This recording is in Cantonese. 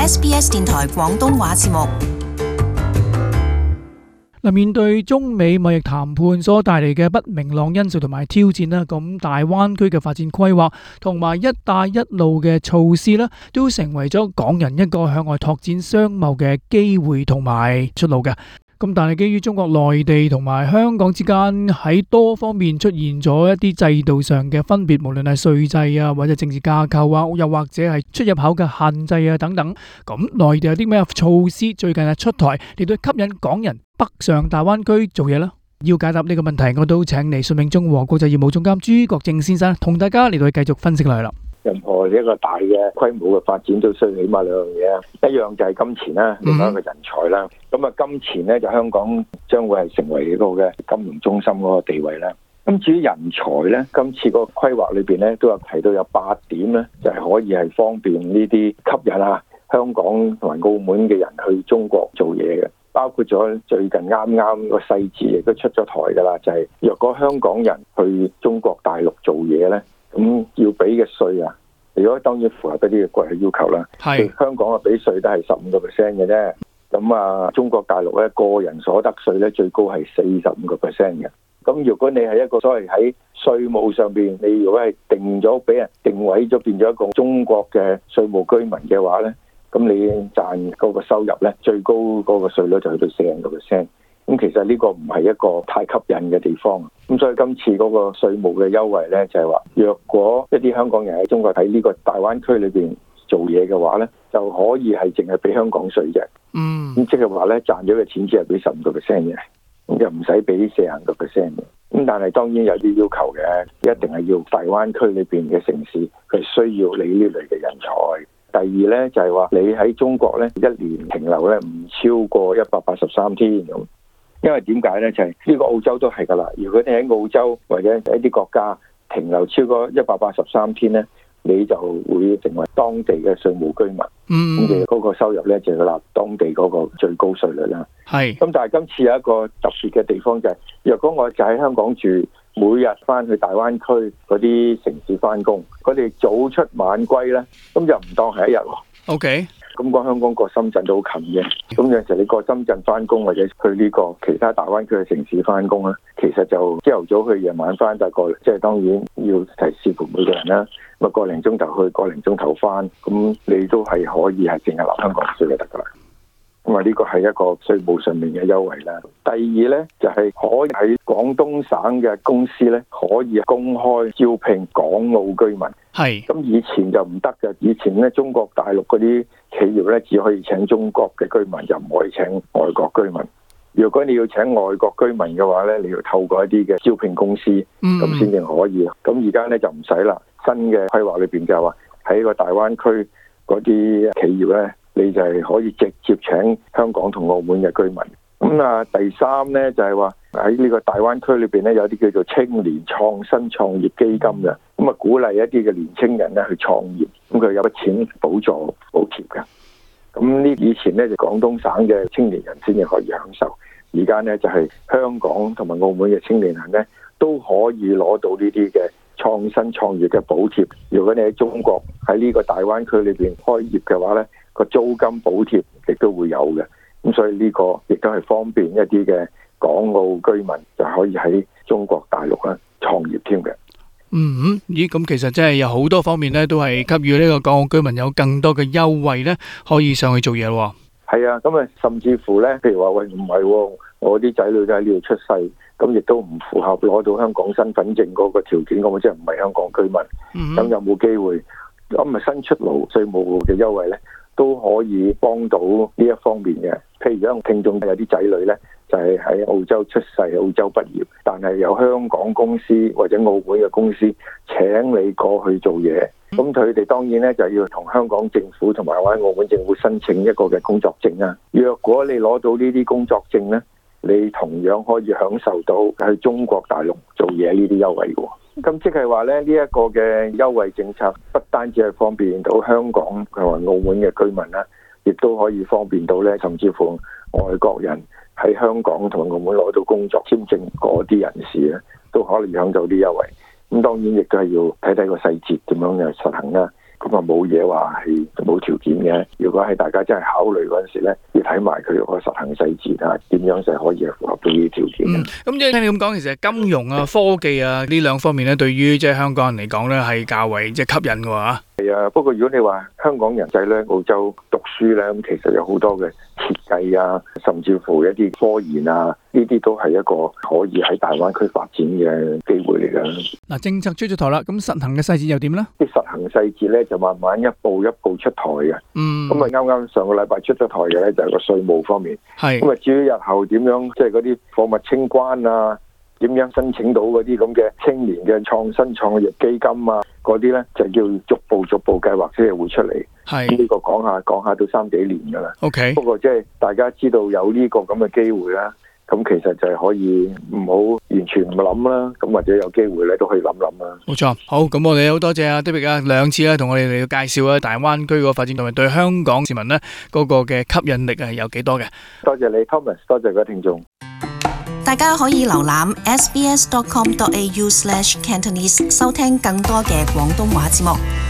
SBS 電台廣東話節目。 面對中美貿易談判所帶嚟嘅不明朗因素同埋挑戰啦，咁大灣區嘅發展規劃同埋一帶一路嘅措施啦，都成為咗港人一個向外拓展商貿嘅機會同埋出路嘅。咁但係基於中國內地同埋香港之間喺多方面出現咗一啲制度上嘅分別，無論係稅制啊，或者政治架構啊，又或者係出入口嘅限制啊等等。咁內地有啲咩措施最近係出台嚟到吸引港人北上大灣區做嘢啦？要解答呢個問題，我都請嚟信永中和國際業務總監朱國正先生同大家嚟到繼續分析落去啦。 任何一個大嘅規模嘅發展都需要起碼兩樣嘢，一樣就係金錢啦，另外一個人才啦。咁啊，金錢咧就香港將會係成為一個嘅金融中心嗰個地位啦。咁至於人才咧，今次個規劃裏邊咧都有提到有8點咧，就係可以係方便呢啲吸引香港同埋澳門嘅人去中國做嘢嘅，包括咗最近啱啱個細節亦都出咗台噶啦，就係若果香港人去中國大陸做嘢咧，咁要俾嘅稅如果當然符合一啲嘅國際要求啦，香港俾稅都係15% 嘅啫。咁中國大陸咧個人所得稅咧最高係45% 嘅。咁如果你係一個所謂喺稅務上邊，你如果係定咗俾人定位咗變咗一個中國嘅稅務居民嘅話咧，咁你賺嗰個收入咧最高嗰個稅率就去到40%。咁其實呢個唔係一個太吸引嘅地方，咁所以今次嗰個稅務嘅優惠咧就係話，若果一啲香港人喺中國喺呢個大灣區裏邊做嘢嘅話咧，就可以係淨係俾香港稅嘅。咁即係話咧賺咗嘅錢只係俾15% 嘅，咁就唔使俾40% 嘅。咁但係當然有啲要求嘅，一定係要大灣區裏邊嘅城市佢需要你呢類嘅人才。第二咧就係話你喺中國咧1年停留咧唔超過183天咁。因為點解咧？就係呢個澳洲都係噶啦。如果你喺澳洲或者一啲國家停留超過183天咧，你就會成為當地嘅稅務居民。咁嘅嗰個收入咧就要納當地嗰個最高稅率啦。咁但係今次有一個特別嘅地方就係，若果我就喺香港住，每日翻去大灣區嗰啲城市翻工，佢哋早出晚歸咧，咁就唔當係一日喎。咁講香港過深圳都好近嘅，咁有陣時你過深圳翻工或者去呢個其他大灣區嘅城市翻工咧，其實就朝頭早去夜晚翻，大概即係當然要睇視乎每個人啦。咁個零鐘頭去，個零鐘頭翻，咁你都係可以係淨係納香港稅就得噶啦。咁呢個係一個稅務上面嘅優惠啦。第二呢，就係可以喺廣東省嘅公司呢，可以公開招聘港澳居民。咁以前就唔得嘅，以前呢，中國大陸嗰啲企業呢，只可以請中國嘅居民，就唔可以請外國居民。如果你要請外國居民嘅話呢，你要透過一啲嘅招聘公司，咁先至可以。咁而家呢，就唔使啦，新嘅規劃裏邊就係話喺個大灣區嗰啲企業呢，你就係可以直接請香港同澳門嘅居民。第三呢，就係話喺呢個大灣區裏邊呢，有啲叫做青年創新創業基金嘅，咁鼓勵一啲嘅年青人呢去創業，咁佢有筆錢補助補貼嘅。咁呢以前呢，就廣東省嘅青年人先至可以享受，而家呢，就係香港同埋澳門嘅青年人呢，都可以攞到呢啲嘅創新創業嘅補貼。如果你喺中國喺呢個大灣區裏邊開業嘅話呢，個租金補貼亦都會有嘅。咁所以呢個亦都係方便一啲嘅港澳居民就可以喺中國大陸咧創業添嘅。 咁其實真係有好多方面咧，都係給予呢個港澳居民有更多嘅優惠咧，可以上去做嘢咯。 係啊，咁甚至乎咧，譬如話喂，唔係，我啲仔女都喺呢度出世，咁亦都唔符合攞到香港身份證嗰個條件，咁即係唔係香港居民，咁有冇機會？咁新出爐稅務嘅優惠咧，都可以幫到呢一方面嘅。譬如而家聽眾有啲仔女咧，就係喺澳洲出世、澳洲畢業，但係有香港公司或者澳門嘅公司請你過去做嘢，咁佢哋當然咧就要同香港政府同埋或者澳門政府申請一個嘅工作證啊。若果你攞到呢啲工作證咧，你同樣可以享受到喺中國大陸做嘢呢啲優惠嘅。咁即係話咧，呢一個嘅優惠政策不單止係方便到香港同埋澳門嘅居民啦，亦都可以方便到咧，甚至乎外國人喺香港同埋澳門攞到工作簽證嗰啲人士咧，都可能享受啲優惠。咁當然亦都係要睇睇個細節點樣嘅實行啦。 咁啊冇嘢話係冇條件嘅。如果係大家真係考慮嗰陣時咧，要睇埋佢個實行細節啊，點樣就可以符合到呢啲條件。 咁即係聽你咁講，其實金融啊、科技啊呢兩方面咧，對於即係香港人嚟講咧，係較為即係吸引嘅話。 係啊，不過如果你話香港人仔咧澳洲讀書咧，咁其實有好多嘅設計啊，甚至乎一啲科研啊，呢啲都係一個可以喺大灣區發展嘅機會嚟㗎。 嗱，政策出咗台啦，咁實行嘅細節又點咧？ 啲實行細節咧就慢慢一步一步出台嘅。咁啊啱啱上個禮拜出咗台嘅咧就係個稅務方面。 係。 咁啊至於日後點樣，即係嗰啲貨物清關啊，點樣申請到嗰啲咁嘅青年嘅創新創業基金啊，嗰啲咧就叫逐步計劃先係會出嚟。 係。 呢個講下都3幾年㗎啦。 OK。 不過即係大家知道有呢個咁嘅機會啦，咁其實就係可以唔好完全唔諗啦，咁或者有機會咧都可以諗啦。 冇錯。好，咁我哋好多謝阿 David 啊，2次啦，同我哋嚟介紹啊大灣區個發展同埋對香港市民呢嗰個嘅吸引力係有幾多嘅。 多謝你 Thomas， 多謝各位聽眾。 大家可以瀏覽 sbs.com.au/cantonese 收聽更多嘅廣東話節目。